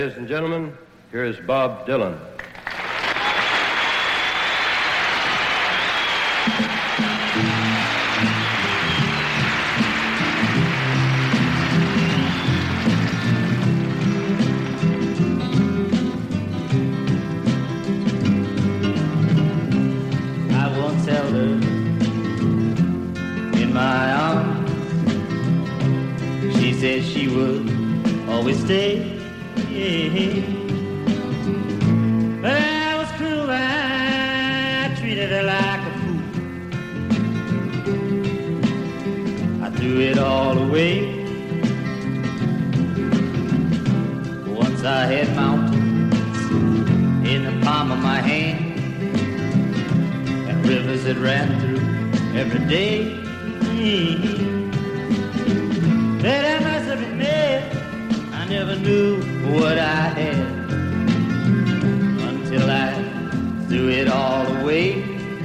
Ladies and gentlemen, here is Bob Dylan. I once held her in my arms. She said she would always stay. But I was cruel, I treated her like a fool. I threw it all away. Once I had mountains in the palm of my hand, and rivers that ran through every day. That I must have been mad. I never knew what I had until I threw it all away.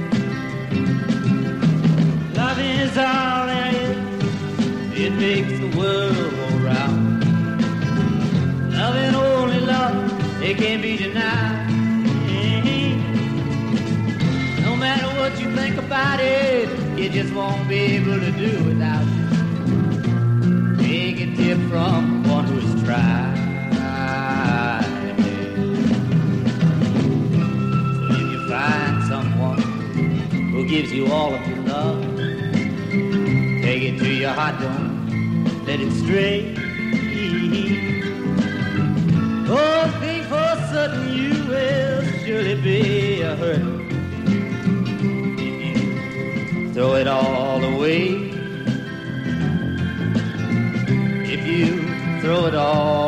Love is all there is. It makes the world go round. Love and only love, it can't be denied. No matter what you think about it, you just won't be able to do without it. Take a tip from one who's tried. So if you find someone who gives you all of your love, take it to your heart, don't let it stray. Oh, think for certain you will surely be a hurt if you throw it all away. If you throw it all